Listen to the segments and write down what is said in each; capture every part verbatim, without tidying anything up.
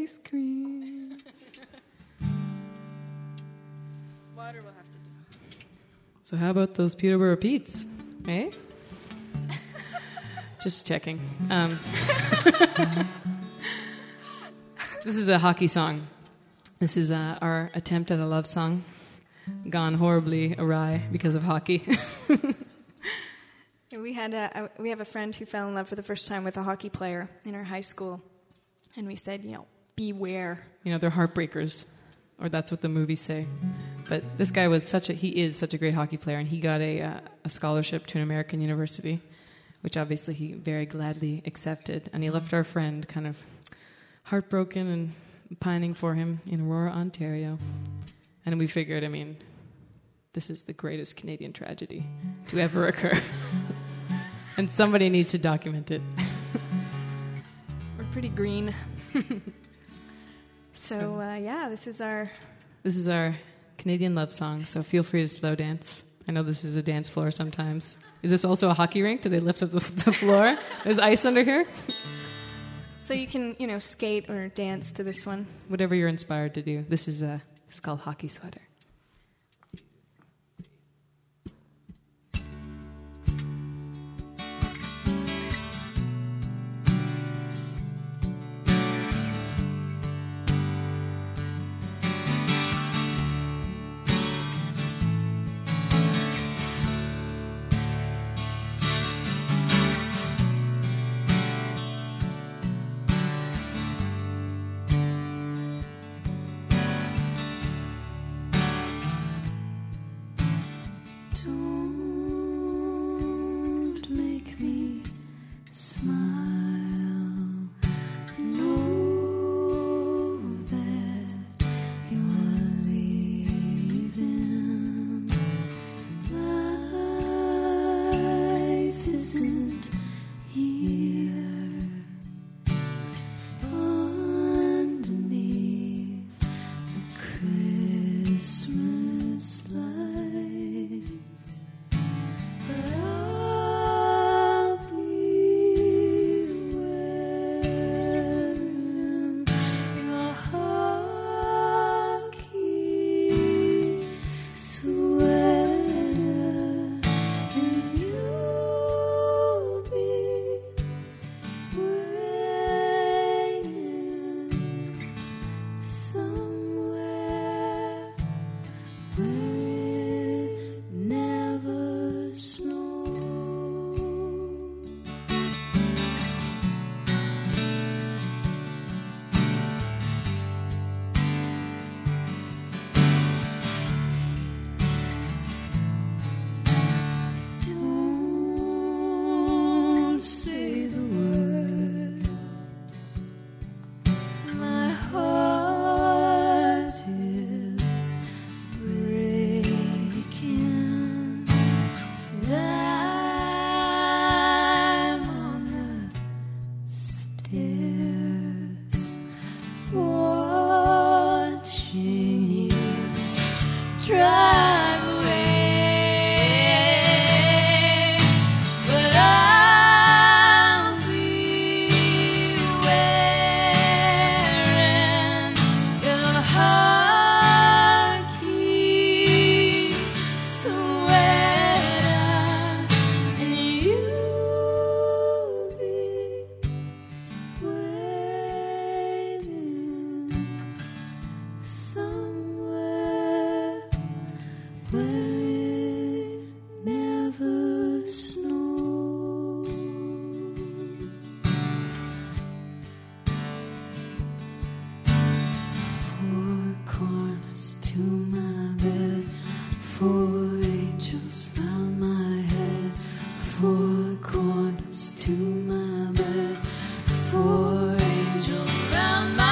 ice cream. Water will have to do. So how about those Peterborough Petes, eh? Just checking. Um, this is a hockey song. This is uh, our attempt at a love song, gone horribly awry because of hockey. We had a, a we have a friend who fell in love for the first time with a hockey player in our high school, and we said, you know, beware. You know, they're heartbreakers, or that's what the movies say. But this guy was such a he is such a great hockey player, and he got a uh, a scholarship to an American university, which obviously he very gladly accepted. And he left our friend kind of heartbroken and pining for him in Aurora, Ontario. And we figured, I mean, this is the greatest Canadian tragedy to ever occur. And somebody needs to document it. We're pretty green. So, uh, yeah, this is our... This is our Canadian love song, so feel free to slow dance. I know this is a dance floor sometimes. Is this also a hockey rink? Do they lift up the, the floor? There's ice under here? So you can, you know, skate or dance to this one. Whatever you're inspired to do. This is uh, this is called Hockey Sweater.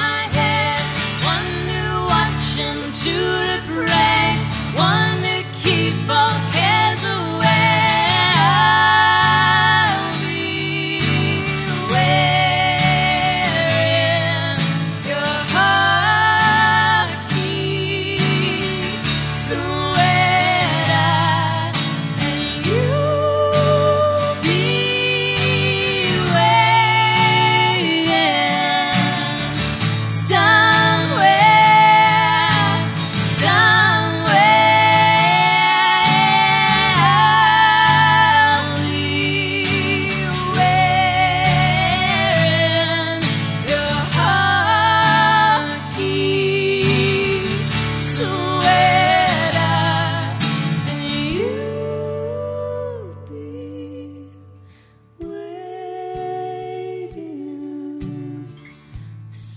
One to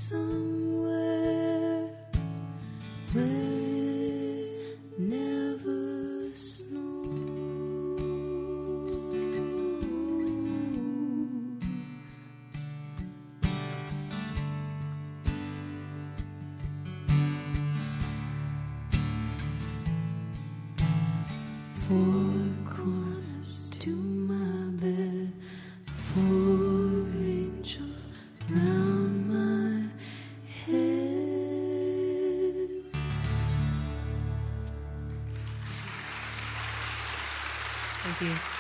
somewhere where it never snows. Four corners to my bed, four angels round my head. Thank you.